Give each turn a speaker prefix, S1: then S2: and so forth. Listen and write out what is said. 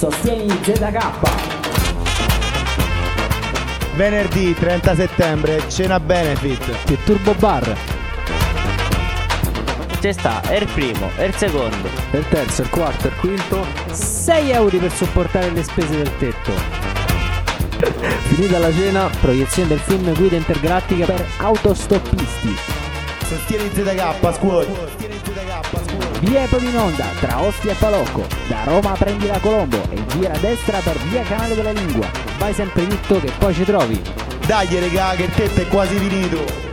S1: Sostieni ZK.
S2: Venerdì 30 settembre, cena benefit
S3: che Turbo Bar.
S4: C'è sta il primo, il secondo,
S3: Il terzo, il quarto, il quinto. 6 euro per supportare le spese del tetto. Finita la cena, proiezione del film Guida Intergalattica per autostoppisti.
S2: Sostieni ZK Squad.
S3: Via Epominonda, tra Ostia e Palocco. Da Roma prendi la Colombo e gira a destra per via Canale della Lingua. Vai sempre dritto che poi ci trovi.
S2: Dai regà che il tetto è quasi finito.